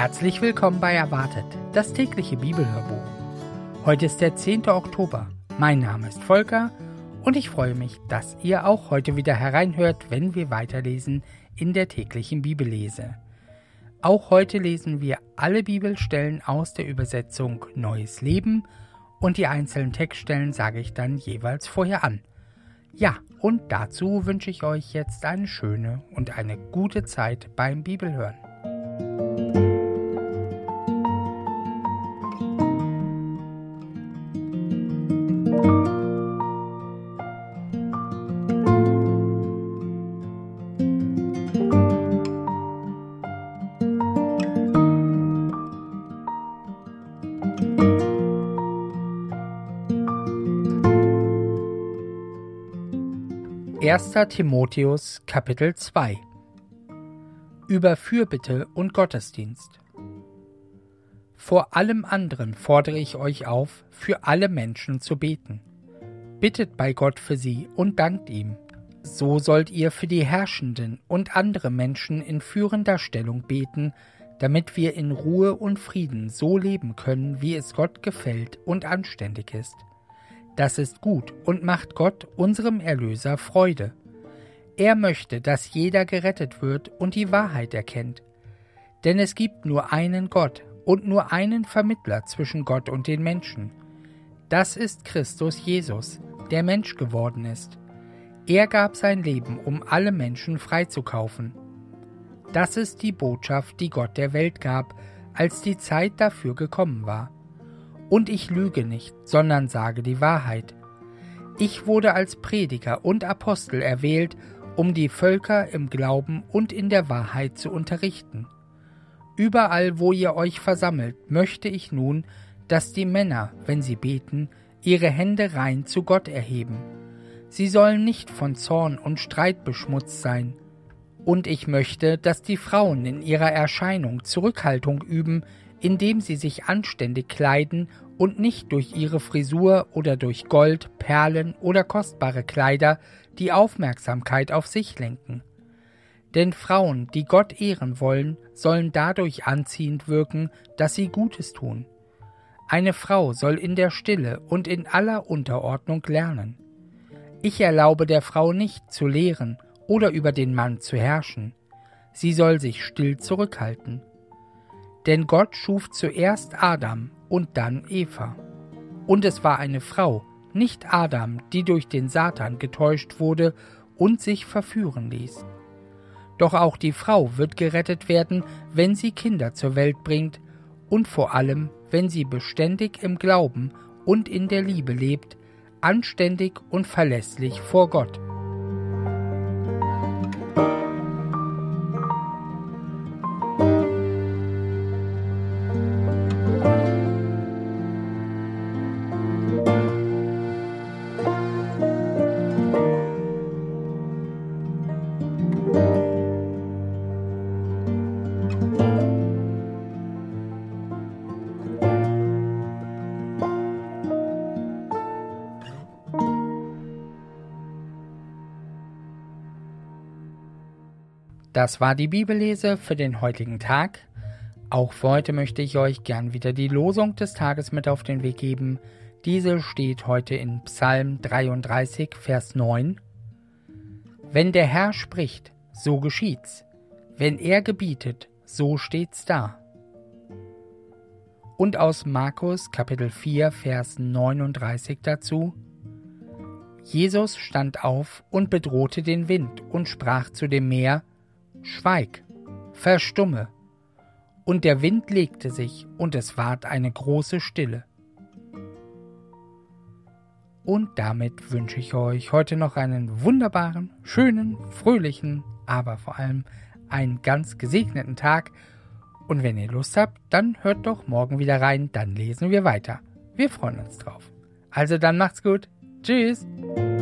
Herzlich willkommen bei Erwartet, das tägliche Bibelhörbuch. Heute ist der 10. Oktober. Mein Name ist Volker und ich freue mich, dass ihr auch heute wieder hereinhört, wenn wir weiterlesen in der täglichen Bibellese. Auch heute lesen wir alle Bibelstellen aus der Übersetzung Neues Leben und die einzelnen Textstellen sage ich dann jeweils vorher an. Ja, und dazu wünsche ich euch jetzt eine schöne und eine gute Zeit beim Bibelhören. Erster Timotheus, Kapitel 2 Über Fürbitte und Gottesdienst. Vor allem anderen fordere ich euch auf, für alle Menschen zu beten. Bittet bei Gott für sie und dankt ihm. So sollt ihr für die Herrschenden und andere Menschen in führender Stellung beten, damit wir in Ruhe und Frieden so leben können, wie es Gott gefällt und anständig ist. Das ist gut und macht Gott, unserem Erlöser, Freude. Er möchte, dass jeder gerettet wird und die Wahrheit erkennt. Denn es gibt nur einen Gott und nur einen Vermittler zwischen Gott und den Menschen. Das ist Christus Jesus, der Mensch geworden ist. Er gab sein Leben, um alle Menschen freizukaufen. Das ist die Botschaft, die Gott der Welt gab, als die Zeit dafür gekommen war. Und ich lüge nicht, sondern sage die Wahrheit. Ich wurde als Prediger und Apostel erwählt, um die Völker im Glauben und in der Wahrheit zu unterrichten. Überall, wo ihr euch versammelt, möchte ich nun, dass die Männer, wenn sie beten, ihre Hände rein zu Gott erheben. Sie sollen nicht von Zorn und Streit beschmutzt sein. Und ich möchte, dass die Frauen in ihrer Erscheinung Zurückhaltung üben, indem sie sich anständig kleiden und nicht durch ihre Frisur oder durch Gold, Perlen oder kostbare Kleider die Aufmerksamkeit auf sich lenken. Denn Frauen, die Gott ehren wollen, sollen dadurch anziehend wirken, dass sie Gutes tun. Eine Frau soll in der Stille und in aller Unterordnung lernen. Ich erlaube der Frau nicht zu lehren oder über den Mann zu herrschen. Sie soll sich still zurückhalten. Denn Gott schuf zuerst Adam und dann Eva. Und es war eine Frau, nicht Adam, die durch den Satan getäuscht wurde und sich verführen ließ. Doch auch die Frau wird gerettet werden, wenn sie Kinder zur Welt bringt und vor allem, wenn sie beständig im Glauben und in der Liebe lebt, anständig und verlässlich vor Gott. Das war die Bibellese für den heutigen Tag. Auch für heute möchte ich euch gern wieder die Losung des Tages mit auf den Weg geben. Diese steht heute in Psalm 33, Vers 9. Wenn der Herr spricht, so geschieht's. Wenn er gebietet, so steht's da. Und aus Markus Kapitel 4, Vers 39 dazu. Jesus stand auf und bedrohte den Wind und sprach zu dem Meer: Schweig, verstumme. Und der Wind legte sich, und es ward eine große Stille. Und damit wünsche ich euch heute noch einen wunderbaren, schönen, fröhlichen, aber vor allem einen ganz gesegneten Tag. Und wenn ihr Lust habt, dann hört doch morgen wieder rein, dann lesen wir weiter. Wir freuen uns drauf. Also dann macht's gut. Tschüss.